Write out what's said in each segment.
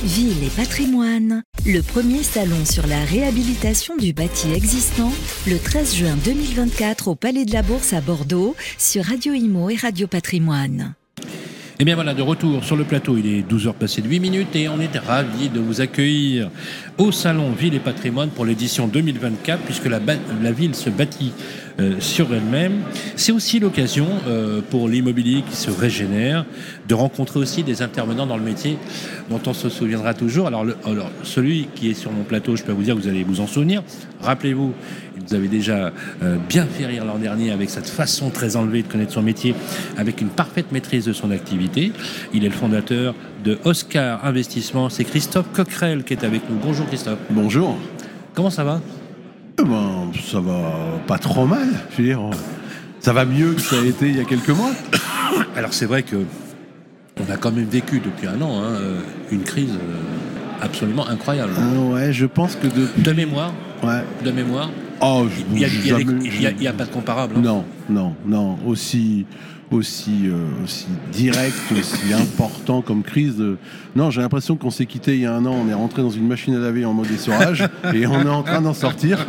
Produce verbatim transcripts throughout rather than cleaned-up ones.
Ville et patrimoine, le premier salon sur la réhabilitation du bâti existant, le treize juin deux mille vingt-quatre au Palais de la Bourse à Bordeaux, sur Radio Imo et Radio Patrimoine. Et bien voilà, de retour sur le plateau, il est douze heures passées de huit minutes et on est ravis de vous accueillir au Salon Ville et Patrimoine pour l'édition deux mille vingt-quatre, puisque la, ba- la ville se bâtit euh, sur elle-même. C'est aussi l'occasion euh, pour l'immobilier qui se régénère de rencontrer aussi des intervenants dans le métier dont on se souviendra toujours. Alors, le, alors celui qui est sur mon plateau, je peux vous dire que vous allez vous en souvenir. Rappelez-vous, il vous avait déjà euh, bien fait rire l'an dernier avec cette façon très enlevée de connaître son métier, avec une parfaite maîtrise de son activité. Il est le fondateur de Oscar Investissement. C'est Christophe Coquerel qui est avec nous. Bonjour Christophe. Bonjour. Comment ça va ? Eh ben, ça va pas trop mal. Je veux dire, ça va mieux que ça a été il y a quelques mois. Alors c'est vrai que on a quand même vécu depuis un an hein, une crise absolument incroyable. Euh, ouais, je pense que depuis... De mémoire. Ouais. De mémoire. Oh, il n'y a, a, a, a pas de comparable. Hein. Non, non, non. Aussi, aussi, euh, aussi direct, aussi important comme crise. De... Non, j'ai l'impression qu'on s'est quitté il y a un an. On est rentré dans une machine à laver en mode essorage et on est en train d'en sortir.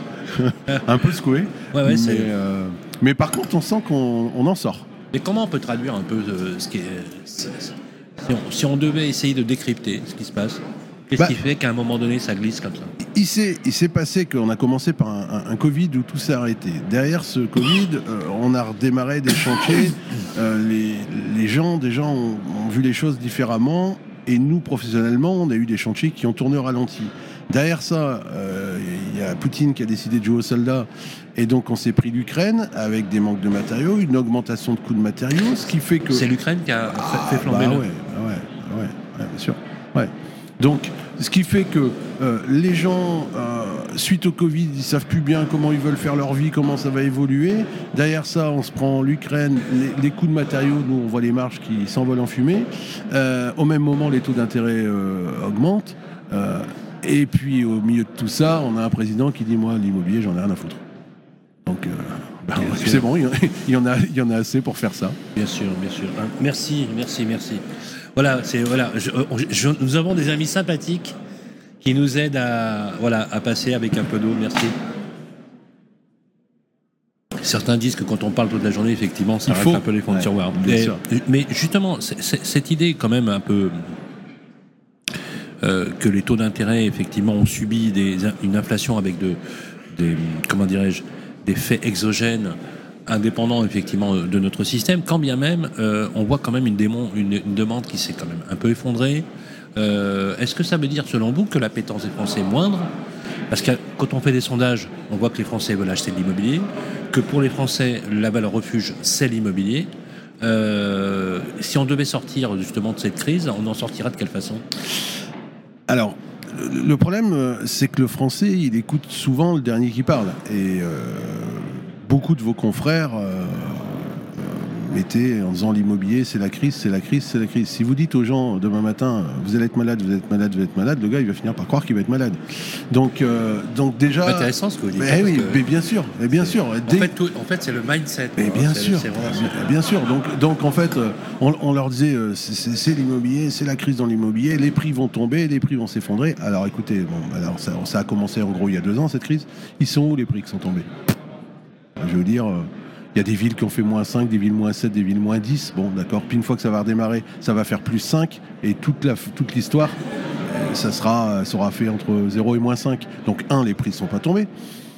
Un peu secoué. Ouais, ouais, mais, c'est... Euh, mais par contre, on sent qu'on on en sort. Mais comment on peut traduire un peu euh, ce qui est... Si on, si on devait essayer de décrypter ce qui se passe, qu'est-ce bah, qui fait qu'à un moment donné, ça glisse comme ça ? Il s'est, il s'est passé qu'on a commencé par un, un, un Covid où tout s'est arrêté. Derrière ce Covid, euh, on a redémarré des chantiers. Euh, les, les gens, des gens ont, ont vu les choses différemment. Et nous, professionnellement, on a eu des chantiers qui ont tourné au ralenti. Derrière ça, euh, il y a Poutine qui a décidé de jouer aux soldats. Et donc, on s'est pris l'Ukraine avec des manques de matériaux, une augmentation de coûts de matériaux, ce qui fait que... C'est l'Ukraine qui a ah, fait flamber bah le... ouais, ouais, ouais, ouais, bien sûr. Ouais. Donc, ce qui fait que euh, les gens, euh, suite au Covid, ils savent plus bien comment ils veulent faire leur vie, comment ça va évoluer. Derrière ça, on se prend l'Ukraine, les, les coûts de matériaux, nous on voit les marges qui s'envolent en fumée. Euh, au même moment, les taux d'intérêt euh, augmentent. Euh, et puis, au milieu de tout ça, on a un président qui dit, moi, l'immobilier, j'en ai rien à foutre. Donc, euh, bah, c'est bon, il y, en a, il y en a assez pour faire ça. Bien sûr, bien sûr. Merci, merci, merci. Voilà, c'est, voilà je, je, nous avons des amis sympathiques qui nous aident à, voilà, à passer avec un peu d'eau. Merci. Certains disent que quand on parle toute la journée, effectivement, ça reste un peu les fonds de tiroir. Mais, mais justement, c'est, c'est, cette idée quand même un peu euh, que les taux d'intérêt, effectivement, ont subi des, une inflation avec de, des, comment dirais-je, des faits exogènes indépendant effectivement de notre système, quand bien même euh, on voit quand même une, démon, une, une demande qui s'est quand même un peu effondrée. Euh, est-ce que ça veut dire selon vous que l'appétence des Français est moindre ? Parce que quand on fait des sondages, on voit que les Français veulent acheter de l'immobilier, que pour les Français, la valeur refuge, c'est l'immobilier. Euh, si on devait sortir justement de cette crise, on en sortira de quelle façon ? Alors, le problème, c'est que le Français, il écoute souvent le dernier qui parle. Et... Euh... Beaucoup de vos confrères euh, mettaient en disant l'immobilier, c'est la crise, c'est la crise, c'est la crise. Si vous dites aux gens demain matin, vous allez être malade, vous allez être malade, vous allez être malade, le gars il va finir par croire qu'il va être malade. Donc, euh, donc déjà. C'est intéressant ce que vous dites. Mais oui, que... mais bien sûr, mais bien sûr. En, Dès... fait, tout, en fait, c'est le mindset. Mais bien c'est, sûr, c'est bien, bien sûr. Donc, donc en fait, on, on leur disait, c'est, c'est, c'est l'immobilier, c'est la crise dans l'immobilier, les prix vont tomber, les prix vont s'effondrer. Alors écoutez, bon, alors ça, ça a commencé en gros il y a deux ans cette crise. Ils sont où les prix qui sont tombés ? Je veux dire, il euh, y a des villes qui ont fait moins cinq, des villes moins sept, des villes moins dix. Bon, d'accord. Puis une fois que ça va redémarrer, ça va faire plus cinq. Et toute, la, toute l'histoire, euh, ça sera, sera fait entre zéro et moins cinq. Donc, un, les prix ne sont pas tombés.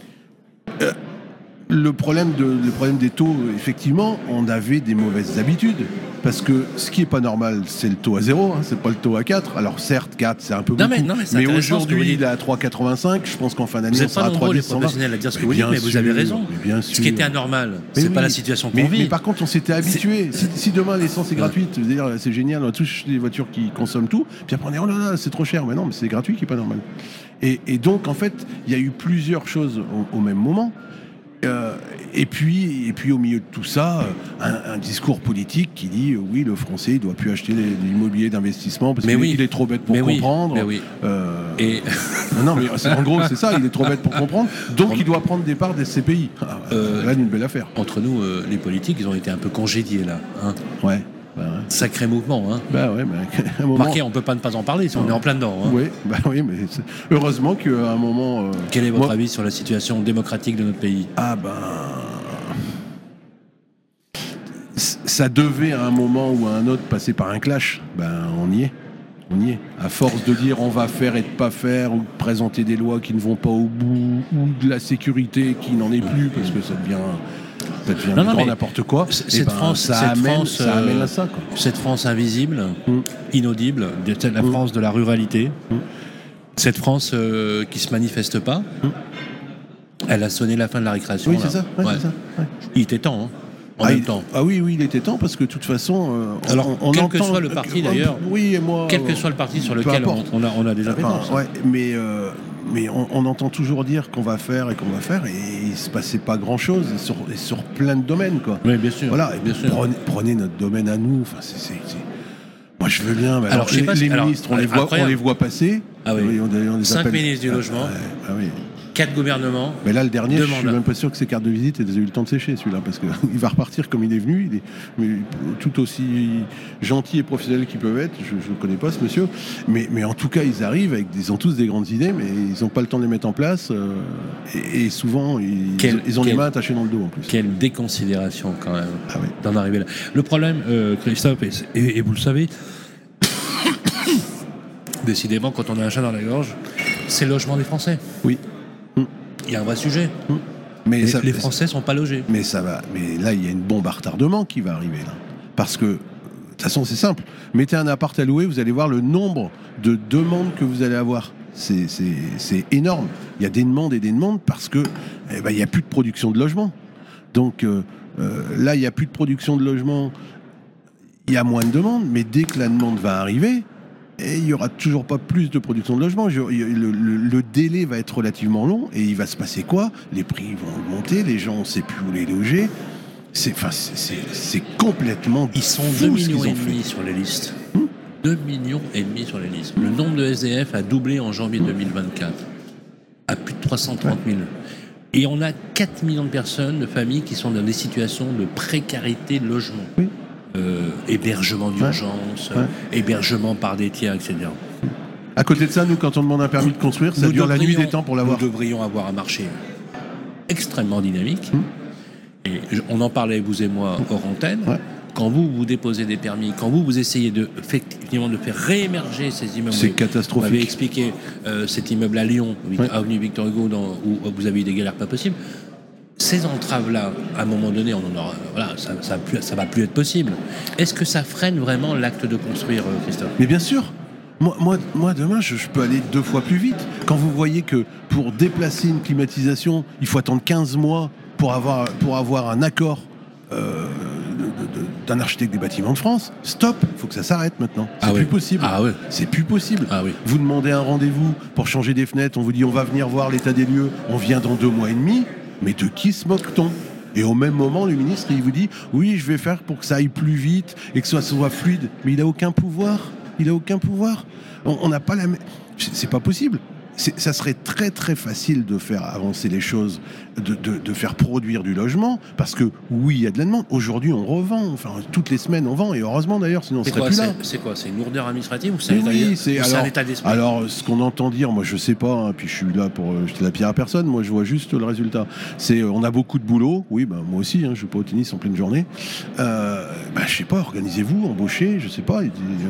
Euh, le, problème de, le problème des taux, effectivement, on avait des mauvaises habitudes. Parce que ce qui n'est pas normal, c'est le taux à zéro, hein, c'est pas le taux à quatre. Alors certes, quatre, c'est un peu beaucoup. Non mais, non, mais, mais aujourd'hui, il est à trois virgule quatre-vingt-cinq. Je pense qu'en fin d'année, on sera à trois virgule dix. Vous êtes pas nombreux, les professionnels, à dire ce que vous dites, mais vous avez raison. Bien ce qui était anormal, mais c'est oui, pas la situation qu'on mais, vit. Mais par contre, on s'était habitué. Si, si demain l'essence est gratuite, c'est-à-dire c'est génial, on a tous des voitures qui consomment tout. Puis après, on est oh là là, c'est trop cher. Mais non, mais c'est gratuit qui est pas normal. Et, et donc, en fait, il y a eu plusieurs choses au, au même moment. Euh, et puis, et puis au milieu de tout ça, un, un discours politique qui dit euh, oui, le Français ne doit plus acheter de l'immobilier d'investissement parce qu'il oui. est trop bête pour mais comprendre. Oui. Oui. Euh, et non, mais c'est, en gros, c'est ça, il est trop bête pour comprendre. Donc, il doit prendre des parts des C P I. Ah, euh, là, une belle affaire. Entre nous, euh, les politiques, ils ont été un peu congédiés là. Hein. Ouais. Bah, ouais. Sacré mouvement, hein. Bah ouais, mais à un moment. Marqué, on peut pas ne pas en parler si on est en plein dedans. Hein. Oui, bah oui, mais c'est... heureusement qu'à un moment. Euh... Quel est votre Moi... avis sur la situation démocratique de notre pays? Ah ben. Ça devait à un moment ou à un autre passer par un clash. Ben on y est. On y est. À force de dire on va faire et de pas faire, ou de présenter des lois qui ne vont pas au bout, ou de la sécurité qui n'en est plus, parce que ça devient. Ça devient non, non, grand n'importe quoi. Cette ben, France, ça, cette amène, France, ça amène à ça. Quoi. Cette France invisible, mm. inaudible, la mm. France de la ruralité, mm. cette France euh, qui se manifeste pas, mm. elle a sonné la fin de la récréation. Oui, là. c'est ça. Ouais, ouais. c'est ça ouais. Il était temps. Hein. En ah, même il, temps. Ah oui, oui, il était temps parce que de toute façon, euh, alors on, on quel entend, que soit le parti d'ailleurs, oui et moi, quel que soit le parti sur lequel on, on a, on a des impétences. Enfin, ouais, mais euh, mais on, on entend toujours dire qu'on va faire et qu'on va faire et il se passait pas grand chose sur, sur plein de domaines quoi. Oui, bien sûr. Voilà, et bien sûr. Prenez, prenez notre domaine à nous. Enfin, c'est, c'est, c'est... moi je veux bien. Mais alors, alors les, pas, les alors, ministres, on les voit, on les voit passer. Ah oui. On, on les Cinq appelle... ministres du logement. Ah, ouais, ah oui. Quatre gouvernements. Mais là, le dernier, je suis même pas sûr que ses cartes de visite aient eu le temps de sécher, celui-là, parce qu'il va repartir comme il est venu. Il est mais, tout aussi gentil et professionnel qu'ils peuvent être. Je ne connais pas ce monsieur. Mais, mais en tout cas, ils arrivent avec des, ils ont tous des grandes idées, mais ils n'ont pas le temps de les mettre en place. Euh, et, et souvent, ils, quel, ils ont quel, les mains attachées dans le dos en plus. Quelle déconsidération, quand même, ah oui. d'en arriver là. Le problème, euh, Christophe, et, et, et vous le savez, décidément, quand on a un chat dans la gorge, c'est le logement des Français. Oui. Il y a un vrai sujet. Mmh. Mais les, ça, les Français ne sont pas logés. Mais ça va. Mais là, il y a une bombe à retardement qui va arriver là. Parce que, de toute façon, c'est simple. Mettez un appart à louer, vous allez voir le nombre de demandes que vous allez avoir. C'est, c'est, c'est énorme. Il y a des demandes et des demandes parce que eh ben, il n'y a plus de production de logement. Donc euh, euh, là, il n'y a plus de production de logement. Il y a moins de demandes. Mais dès que la demande va arriver, et il n'y aura toujours pas plus de production de logement. Le, le, le délai va être relativement long et il va se passer quoi? Les prix vont augmenter, les gens, on ne sait plus où les loger. C'est, enfin, c'est, c'est, c'est complètement Ils sont deux millions et demi sur les listes. Hmm deux millions et demi sur les listes. Le nombre de S D F a doublé en janvier deux mille vingt-quatre à plus de trois cent trente mille. Ouais. Et on a quatre millions de personnes, de familles qui sont dans des situations de précarité de logement. Oui. Euh, hébergement d'urgence, ouais. Ouais. hébergement par des tiers, et cetera. À côté de ça, nous, quand on demande un permis de construire, ça nous dure la nuit des temps pour l'avoir. Nous devrions avoir un marché extrêmement dynamique. Hum. Et on en parlait, vous et moi, hors antenne. Ouais. Quand vous, vous déposez des permis, quand vous, vous essayez de, effectivement, de faire réémerger ces immeubles. C'est catastrophique. Vous avez expliqué euh, cet immeuble à Lyon, ouais. avenue Victor Hugo, dans, où vous avez eu des galères pas possibles. Ces entraves-là, à un moment donné, on en aura, voilà, ça ne ça, ça va plus être possible. Est-ce que ça freine vraiment l'acte de construire, Christophe? Mais bien sûr. Moi, moi, moi demain, je, je peux aller deux fois plus vite. Quand vous voyez que pour déplacer une climatisation, il faut attendre quinze mois pour avoir, pour avoir un accord euh, de, de, de, d'un architecte des bâtiments de France, stop, il faut que ça s'arrête maintenant. C'est ah plus oui. possible. Ah oui. C'est plus possible. Ah oui. Vous demandez un rendez-vous pour changer des fenêtres, on vous dit on va venir voir l'état des lieux, on vient dans deux mois et demi. Mais de qui se moque-t-on? Et au même moment, le ministre, il vous dit « Oui, je vais faire pour que ça aille plus vite et que ça soit fluide. » Mais il n'a aucun pouvoir. Il n'a aucun pouvoir. On n'a pas la même... C'est pas possible. C'est, ça serait très très facile de faire avancer les choses, de, de, de faire produire du logement, parce que oui, il y a de la demande. Aujourd'hui, on revend, enfin toutes les semaines on vend, et heureusement d'ailleurs, sinon on c'est serait quoi, plus c'est, là. C'est quoi? C'est une lourdeur administrative ou c'est, un, oui, état, c'est, ou alors, c'est un état d'esprit? Alors, ce qu'on entend dire, moi je sais pas, hein, puis je suis là pour euh, jeter la pierre à personne, moi je vois juste le résultat. C'est, euh, on a beaucoup de boulot, oui, bah, moi aussi, hein, je joue pas au tennis en pleine journée. Euh, bah, je sais pas, organisez-vous, embauchez, je sais pas,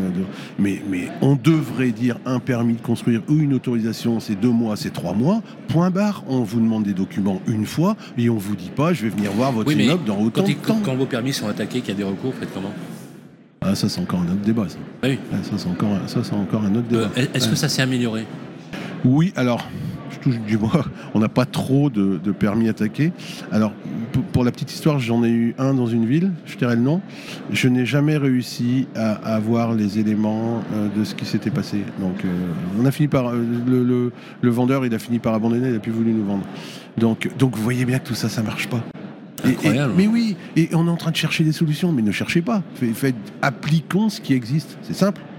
mais, mais on devrait dire un permis de construire ou une autorisation, c'est deux mois, c'est trois mois, point barre. On vous demande des documents une fois et on vous dit pas je vais venir voir votre oui, immeuble dans autant quand de temps. Quand vos permis sont attaqués, qu'il y a des recours, faites comment? Ah, ça c'est encore un autre débat, ça. Ah oui. Ah, ça, c'est encore, ça c'est encore un autre débat. Euh, est-ce ouais. que ça s'est amélioré? Oui, alors je touche du bois, on n'a pas trop de, de permis attaqués. Alors pour, pour la petite histoire, j'en ai eu un dans une ville, je tairai le nom. Je n'ai jamais réussi à, à avoir les éléments euh, de ce qui s'était passé. Donc euh, on a fini par euh, le, le, le vendeur, il a fini par abandonner, il n'a plus voulu nous vendre. Donc, donc vous voyez bien que tout ça, ça marche pas. Et, et, mais oui, et on est en train de chercher des solutions, mais ne cherchez pas. Faites, faites, appliquons ce qui existe. C'est simple.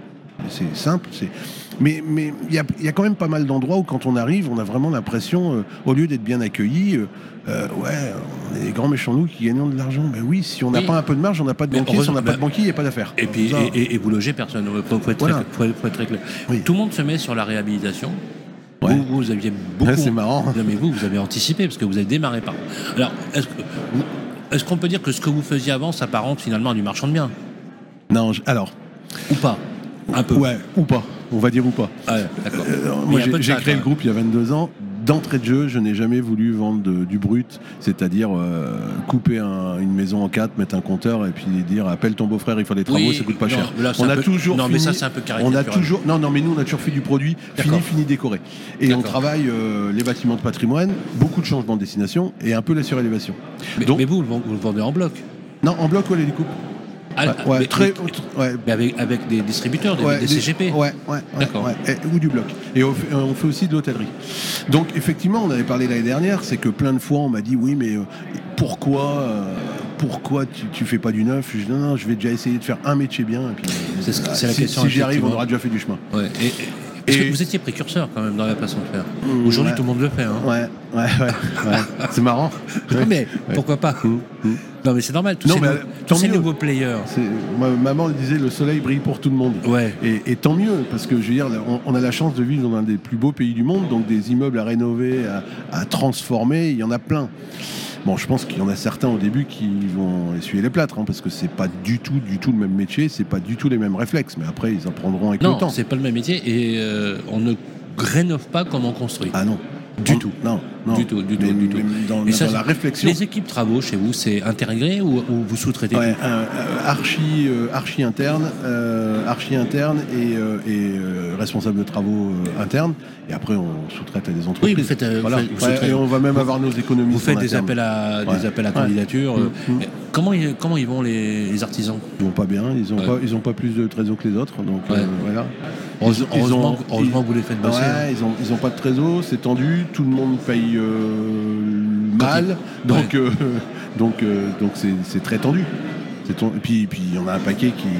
c'est simple. C'est... Mais mais il y a, y a quand même pas mal d'endroits où quand on arrive, on a vraiment l'impression, euh, au lieu d'être bien accueillis, euh, euh, ouais, on est des grands méchants loups qui gagnons de l'argent. Ben oui, si on n'a oui. pas un peu de marge, on n'a pas de banquier. Si on n'a pas de banquier, il n'y a pas d'affaires. Et puis, ça, et, et, et vous logez personne. Il faut, faut, être voilà. faut, faut être très clair. Oui. Tout le monde se met sur la réhabilitation. Ouais. Vous, vous aviez beaucoup. Ouais, c'est marrant. Non, mais vous, vous avez anticipé parce que vous avez démarré par. Alors, est-ce, que, est-ce qu'on peut dire que ce que vous faisiez avant s'apparente finalement à du marchand de biens? Non, je, alors. Ou pas? Un peu. Ouais, ou pas. On va dire ou pas. Ah ouais, d'accord. Euh, moi, j'ai, j'ai ça, créé le groupe il y a vingt-deux ans. D'entrée de jeu, je n'ai jamais voulu vendre de, du brut, c'est-à-dire euh, couper un, une maison en quatre, mettre un compteur et puis dire appelle ton beau-frère, il faut des travaux, oui, ça coûte pas non, cher. Là, on a peu... toujours non, fini, mais ça c'est un peu on a caricatural. toujours, non, non, mais nous on a toujours fait du produit D'accord. fini, fini décoré. Et D'accord. on travaille euh, les bâtiments de patrimoine, beaucoup de changements de destination et un peu la surélévation. Mais, Donc, mais vous, vous le vendez en bloc? Non, en bloc ou les découpes. Ah, Ouais, ouais, mais, très, mais, ouais. mais avec, avec des distributeurs, des, Ouais, des C G P. Ouais, ouais, ouais, D'accord. ouais, et- ou du bloc. Et on fait, on fait aussi de l'hôtellerie. Donc effectivement, on avait parlé l'année dernière, c'est que plein de fois on m'a dit oui, mais euh, pourquoi, euh, pourquoi tu, tu fais pas du neuf? Je dis non, non, je vais déjà essayer de faire un métier bien. Et puis, C'est ce- euh, c'est la si, question, si j'y arrive, on effectivement. aura déjà fait du chemin. Ouais. Et, et, parce Et- que vous étiez précurseur quand même dans la façon de faire. Mmh, Aujourd'hui, ouais. tout le monde le fait. Hein. Ouais, ouais, ouais. ouais. C'est marrant. Non, Ouais. mais pourquoi pas? Mmh, mmh. Non, mais c'est normal. Tous Non, ces, mais, nou- euh, tous tant ces mieux. nouveaux players. C'est- ma maman disait le soleil brille pour tout le monde. Ouais. Et, et tant mieux, parce que je veux dire, on, on a la chance de vivre dans un des plus beaux pays du monde, donc des immeubles à rénover, à, à transformer, il y en a plein. Bon, je pense qu'il y en a certains au début qui vont essuyer les plâtres, hein, parce que c'est pas du tout, du tout le même métier, c'est pas du tout les mêmes réflexes, mais après ils apprendront avec Non, le temps. c'est pas le même métier et euh, on ne rénove pas comme on construit. Ah non. Du On- tout. Non, non. Du tout, du tout, Mais- du tout. mais Dans, Et ça, dans la c'est- réflexion. Les équipes travaux chez vous, c'est intégré ou, ou vous sous-traitez Ouais, tout? un, euh, archi, euh, archi interne, euh, archi interne et, euh, et euh, responsable de travaux euh, internes. Et après, on sous-traite à des entreprises. Oui, vous faites, euh, Voilà. vous faites- vous Ouais, sous-traitez. et on va même avoir nos économies. Vous faites en des interne. appels à, Ouais. des appels à Ouais. candidature. euh, Mmh, mmh. Comment, ils, comment ils vont les, les artisans? Ils vont pas bien, ils ont Ouais. pas, ils ont pas plus de trésor que les autres, donc Ouais. euh, voilà. Heureusement, Ils- ils heureusement, ont- que- heureusement que vous les faites bosser. Ouais, hein. ils ont, ils ont pas de trésor, c'est tendu, tout le monde paye euh, mal, ils- donc euh, donc euh, donc c'est, c'est très tendu. C'est ton- et puis puis il y en a un paquet qui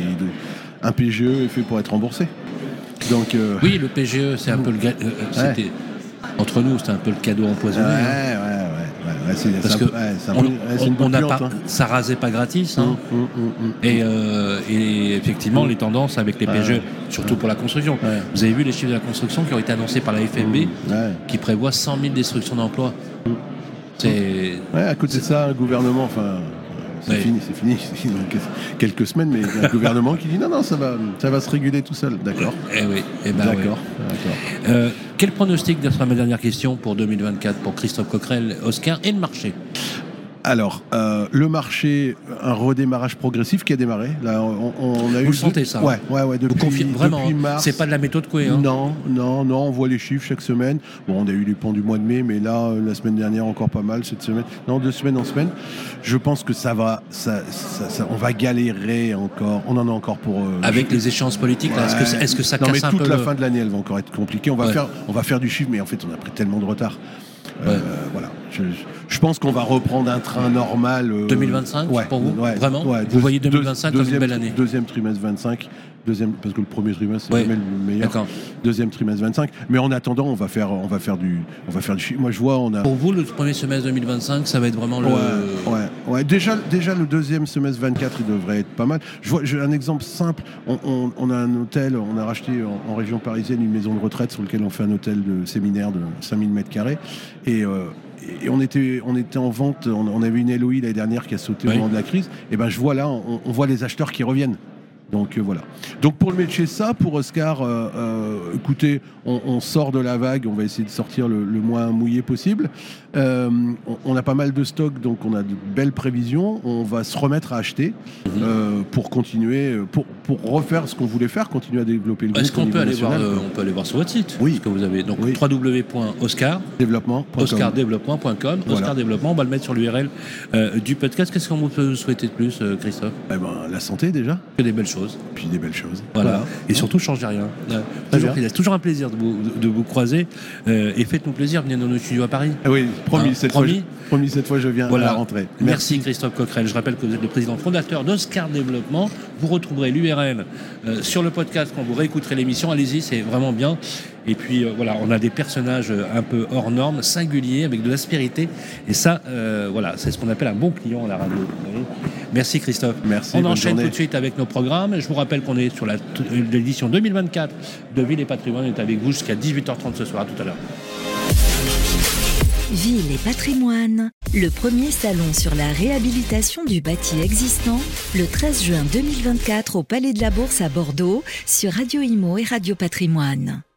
un P G E est fait pour être remboursé. Donc euh, Oui, le P G E, c'est un peu le. ga- euh, euh, c'était, entre nous, c'était un peu le cadeau ouais, empoisonné. ouais, hein. ouais, ouais, ouais, c'est, Parce c'est que un, ouais, c'est un on, peu- ouais, c'est une on- on bonne n'a puante, pas, hein. ça rasait pas gratis. Hein. Hum, hum, hum, hum. Et, euh, et effectivement, les tendances avec les P G E, Ouais. surtout pour la construction. Ouais. Vous avez vu les chiffres de la construction qui ont été annoncés par la F M B, Ouais. qui prévoit cent mille destructions d'emplois. C'est. Ouais, à côté de ça, un gouvernement, enfin, c'est Ouais. fini, c'est fini, c'est fini dans quelques semaines, mais il y a un gouvernement qui dit non, non, ça va, ça va se réguler tout seul. D'accord. Eh oui, eh ben D'accord. oui. D'accord. Euh, quel pronostic, ce sera ma dernière question pour deux mille vingt-quatre pour Christophe Coquerel, Oscar et le marché? Alors, euh, le marché, un redémarrage progressif qui a démarré. Là, on, on a eu Vous le sentez, ça? Ouais, ouais, ouais. Depuis, Vous confirmez vraiment, depuis hein, mars. c'est pas de la méthode Coué, hein? Non, non, non. On voit les chiffres chaque semaine. Bon, on a eu les ponts du mois de mai, mais là, euh, la semaine dernière, encore pas mal. Cette semaine, non, de semaine en semaine. Je pense que ça va, ça, ça, ça- on va galérer encore. On en a encore pour. euh, Avec les échéances politiques, là, est-ce que, Ouais. est-ce que ça non, casse mais un toute peu la le- fin de l'année, elle va encore être compliquée. On va Ouais. faire, on va faire du chiffre, mais en fait, on a pris tellement de retard. Euh, Ouais. voilà. Je, je pense qu'on va reprendre un train normal. euh, deux mille vingt-cinq, ouais, pour vous? ouais, Vraiment? ouais. Vous voyez deux mille vingt-cinq comme une deuxième- belle année? Deuxième trimestre vingt-cinq. Deuxième, parce que le premier trimestre c'est Ouais. jamais le meilleur. D'accord. Deuxième trimestre vingt-cinq. Mais en attendant, on va faire, on va faire du, on va faire du chiffre. Moi, je vois, on a. Pour vous, le premier semestre deux mille vingt-cinq, ça va être vraiment le. Ouais, ouais, ouais. Déjà, déjà le deuxième semestre vingt-quatre, il devrait être pas mal. Je vois, j'ai un exemple simple. On, on- on a un hôtel, on a racheté en, en région parisienne une maison de retraite sur laquelle on fait un hôtel de séminaire de cinq mille mètres carrés. Et, euh, et on était, on était en vente. On, on avait une L O I l'année dernière qui a sauté Oui. au moment de la crise. Et ben, je vois là, on, on voit les acheteurs qui reviennent. Donc euh, voilà. Donc pour le métier ça, pour Oscar, euh, euh, écoutez, on, on sort de la vague, on va essayer de sortir le, le moins mouillé possible. Euh, on, on a pas mal de stocks, donc on a de belles prévisions. On va se remettre à acheter Mhm. euh, pour continuer, pour, pour refaire ce qu'on voulait faire, continuer à développer le groupe. Est-ce au qu'on niveau peut aller voir, national. euh, on peut aller voir sur votre site? Oui. Ce que vous avez. Donc Oui. w w w point oscar Développement. point com. oscar développement point com. Voilà. Oscar Développement, on va le mettre sur l'U R L euh, du podcast. Qu'est-ce qu'on peut souhaiter de plus, euh, Christophe? Eh ben, la santé déjà. Que des belles choses. choses. Puis des belles choses. Voilà. Voilà. Et surtout, changez rien. Euh, Très toujours, bien. il a toujours un plaisir de vous, de vous croiser. Euh, et faites-nous plaisir, venez dans nos studios à Paris. Ah oui, promis, Hein, cette promis. fois, je, promis, cette fois je viens Voilà. à la rentrée. Merci Christophe Coquerel. Je rappelle que vous êtes le président fondateur d'Oscar Développement. Vous retrouverez l'U R L euh, sur le podcast quand vous réécouterez l'émission. Allez-y, c'est vraiment bien. Et puis euh, voilà, on a des personnages un peu hors normes, singuliers, avec de l'aspérité. Et ça, euh, voilà, c'est ce qu'on appelle un bon client à la radio. Vous voyez. Merci Christophe. Merci, On bonne enchaîne journée. tout de suite avec nos programmes. Je vous rappelle qu'on est sur la t- l'édition deux mille vingt-quatre de Ville et Patrimoine. On est avec vous jusqu'à dix-huit heures trente ce soir. À tout à l'heure. Ville et patrimoine, le premier salon sur la réhabilitation du bâti existant, le treize juin deux mille vingt-quatre au Palais de la Bourse à Bordeaux, sur Radio Imo et Radio Patrimoine.